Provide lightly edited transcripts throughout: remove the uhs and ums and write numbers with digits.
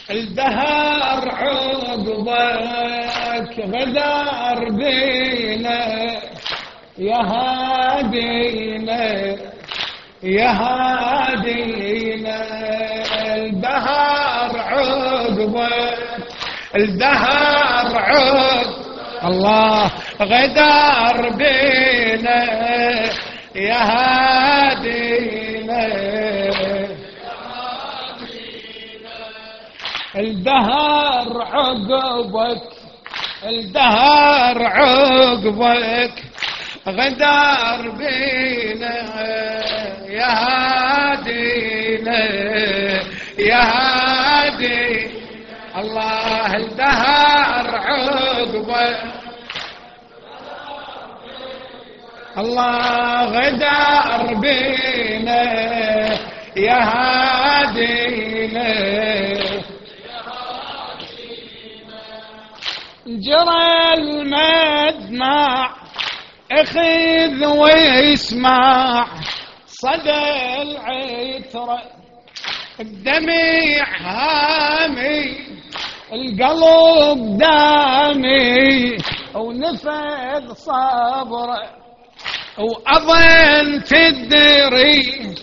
الدهر عقبك غدر بينا يا هادينا يا هادينا. الدهر عقبك الدهر عقبك الله غدر بينا يا هادينا. الدهر عقبك الدهر عقبك غدر بينا يا هادينا يا هادي. الله الدهر عقبك الله غدر بينا يا هادينا. جرى المدمع اخذ واسمع صدى العترة الدمع هامي القلب دامي ونفذ صبره وأظن تدري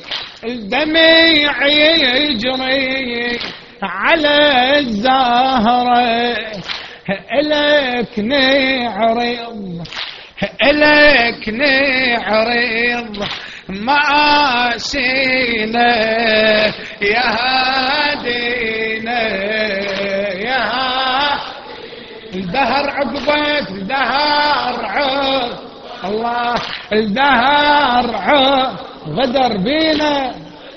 الدمع يجري على الزهرة إلك نعرض إلك نعرض مآسينا يا هادينا يا هادينا. الدهر عقبك الدهر عقبك الله الدهر غدر بينا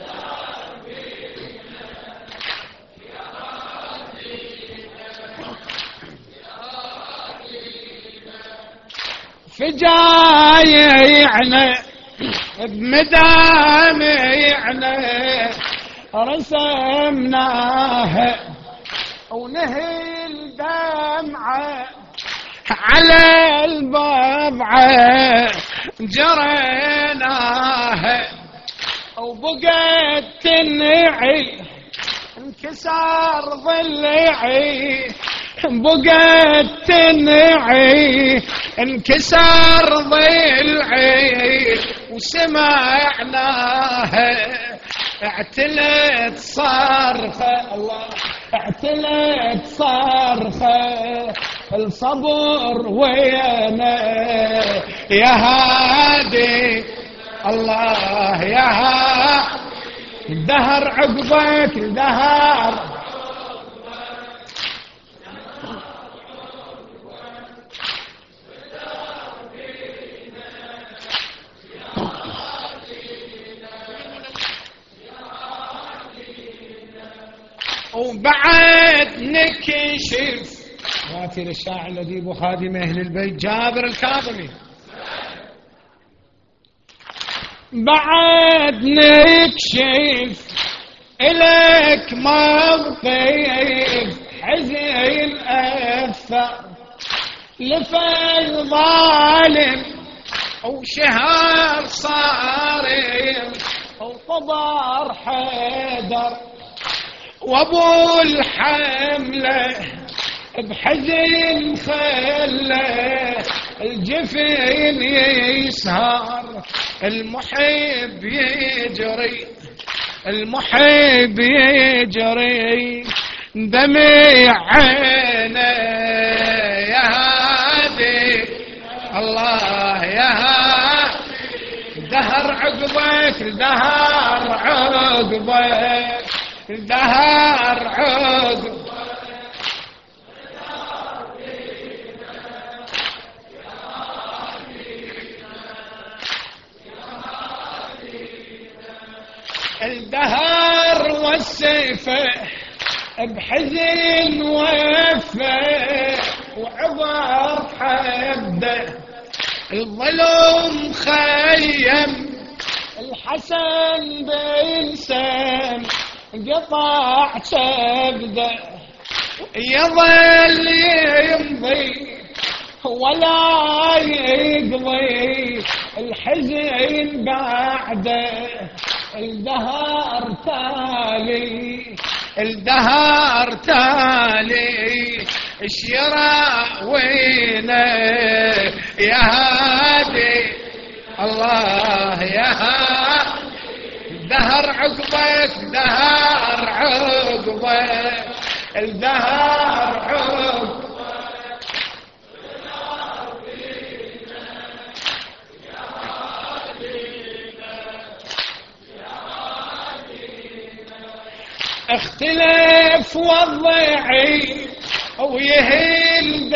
فجايعنا بمدامعنا رسمناها ونهي الدمعة على البضعة جريناها وبقت تنعي انكسر ضلعي بقت تنعي انكسر ضلعي وسمعناها اعتلت صرخة الله اعتلت صرخة الصبر ويانا يا هادي الله يا هادي. الدهر عقبك الدهر وبعد نكشف واتي للشاعر الأديب وخادم أهل البيت جابر الكاظمي. بعد نكشف إلك موقف حزين أثر لفي ظالم وشهر صارم وطبر حيدر وابو الحمله بحزن خله الجفين يسهر المحب يجري المحب يجري دمع عينه يا هادي الله يا هادي. الدهر عقبك الدهر عقبك الدهر عقبك الدهر والسيفه بحزن وفه وعبر حده الظلم خيم الحسن بن سام قطع سبده يظل يمضي ولا يقضي الحزن بعده الدهر تالي الدهر تالي اش يراوينا يا هادي الله يا هادي الدهر عقبك دهر عقبك الدهر عقبك اختلف وضعي ويهل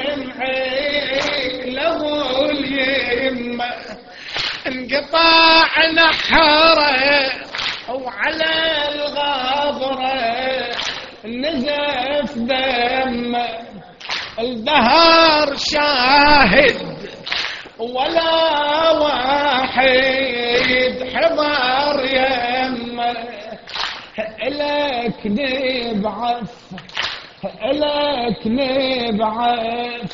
دمعي له اليمه انقطع نحره وعلى الغابره نزف دمه الدهر شاهد ولا واحد حضر يمه إلك نبعث إلك نبعث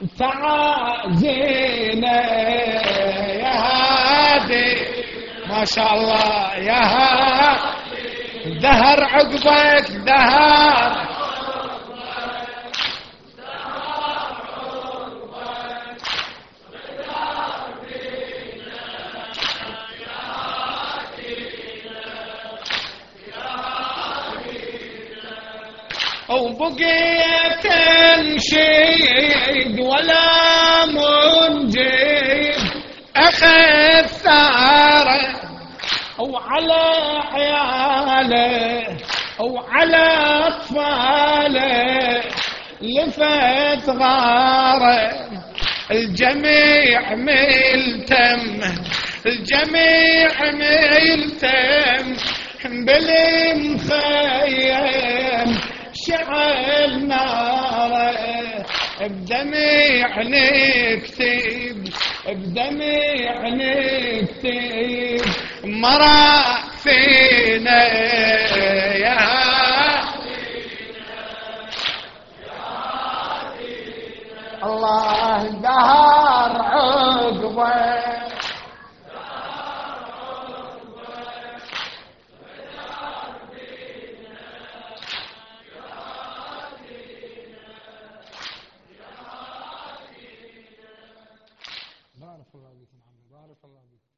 تعازينا يا هادي ما شاء الله يا هادي دهر عقبك دهر وبقيت انشيد ولا منجيد اخذ ثاره وعلى عياله وعلى اطفاله لفت غاره الجميع ملتم الجميع ملتم بالمخيم شعل ناره بدميع نكتب بدميع نكتب مرا فينا يا الله دهر عقبه بارك الله بكم عمي بارك الله بكم